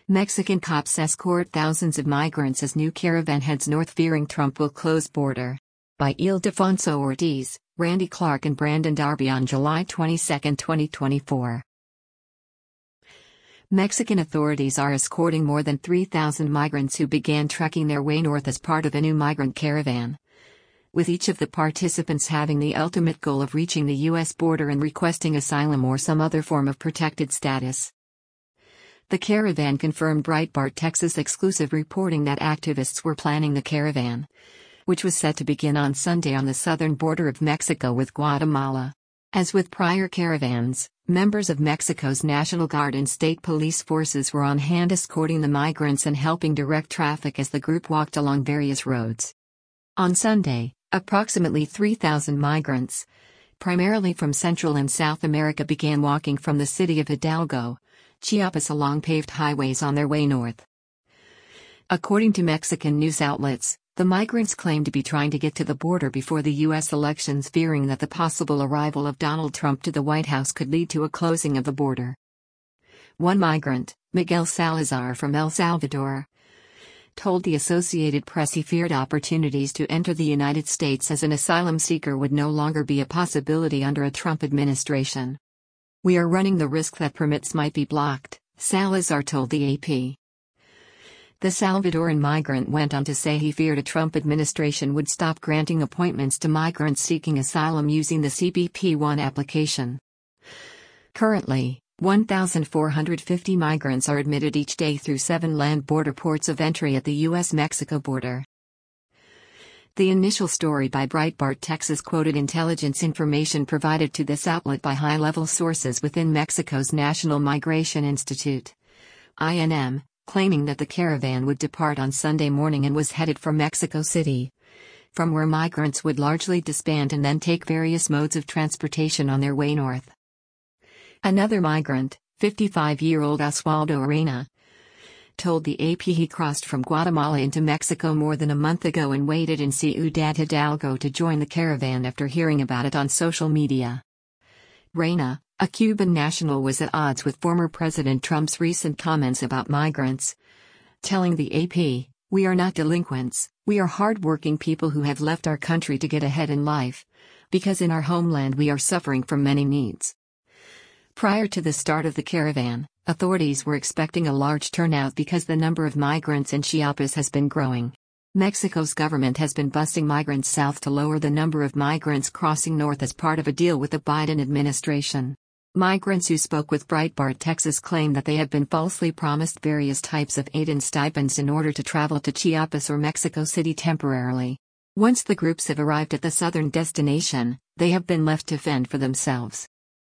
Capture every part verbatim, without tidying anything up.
Mexican cops escort thousands of migrants as new caravan heads north fearing Trump will close border. By Ildefonso Ortiz, Randy Clark and Brandon Darby on July twenty-second, twenty twenty-four. Mexican authorities are escorting more than three thousand migrants who began trekking their way north as part of a new migrant caravan, with each of the participants having the ultimate goal of reaching the U S border and requesting asylum or some other form of protected status. The caravan confirmed Breitbart Texas exclusive reporting that activists were planning the caravan, which was set to begin on Sunday on the southern border of Mexico with Guatemala. As with prior caravans, members of Mexico's National Guard and state police forces were on hand escorting the migrants and helping direct traffic as the group walked along various roads. On Sunday, approximately three thousand migrants, primarily from Central and South America, began walking from the city of Hidalgo, Chiapas along paved highways on their way north. According to Mexican news outlets, the migrants claimed to be trying to get to the border before the U S elections, fearing that the possible arrival of Donald Trump to the White House could lead to a closing of the border. One migrant, Miguel Salazar from El Salvador, told the Associated Press he feared opportunities to enter the United States as an asylum seeker would no longer be a possibility under a Trump administration. "We are running the risk that permits might be blocked," Salazar told the A P. The Salvadoran migrant went on to say he feared a Trump administration would stop granting appointments to migrants seeking asylum using the C B P one application. Currently, one thousand four hundred fifty migrants are admitted each day through seven land border ports of entry at the U S Mexico border. The initial story by Breitbart Texas quoted intelligence information provided to this outlet by high-level sources within Mexico's National Migration Institute, I N M, claiming that the caravan would depart on Sunday morning and was headed for Mexico City, from where migrants would largely disband and then take various modes of transportation on their way north. Another migrant, fifty-five-year-old Oswaldo Arena, told the A P he crossed from Guatemala into Mexico more than a month ago and waited in Ciudad Hidalgo to join the caravan after hearing about it on social media. Reyna, a Cuban national, was at odds with former President Trump's recent comments about migrants, telling the A P, "We are not delinquents, we are hard-working people who have left our country to get ahead in life, because in our homeland we are suffering from many needs." Prior to the start of the caravan, authorities were expecting a large turnout because the number of migrants in Chiapas has been growing. Mexico's government has been busing migrants south to lower the number of migrants crossing north as part of a deal with the Biden administration. Migrants who spoke with Breitbart Texas claim that they have been falsely promised various types of aid and stipends in order to travel to Chiapas or Mexico City temporarily. Once the groups have arrived at the southern destination, they have been left to fend for themselves.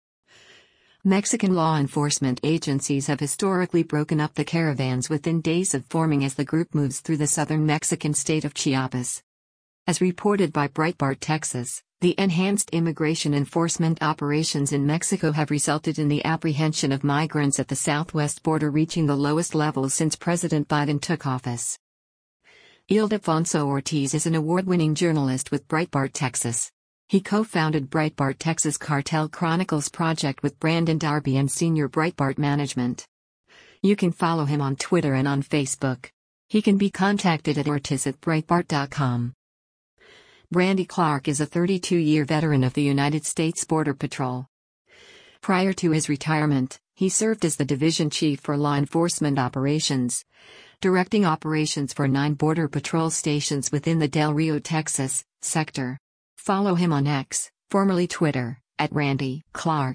Mexican law enforcement agencies have historically broken up the caravans within days of forming as the group moves through the southern Mexican state of Chiapas. As reported by Breitbart Texas, the enhanced immigration enforcement operations in Mexico have resulted in the apprehension of migrants at the southwest border reaching the lowest levels since President Biden took office. Ildefonso Ortiz is an award-winning journalist with Breitbart Texas. He co-founded Breitbart Texas Cartel Chronicles project with Brandon Darby and Senior Breitbart Management. You can follow him on Twitter and on Facebook. He can be contacted at ortiz at breitbart dot com. Randy Clark is a thirty-two-year veteran of the United States Border Patrol. Prior to his retirement, he served as the division chief for law enforcement operations, directing operations for nine Border Patrol stations within the Del Rio, Texas, sector. Follow him on X, formerly Twitter, at Randy Clark.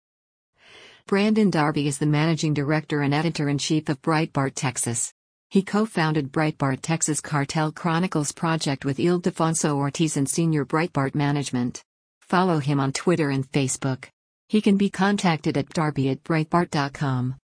Brandon Darby is the managing director and editor-in-chief of Breitbart Texas. He co-founded Breitbart Texas Cartel Chronicles project with Ildefonso Ortiz and Senior Breitbart Management. Follow him on Twitter and Facebook. He can be contacted at darby at breitbart dot com.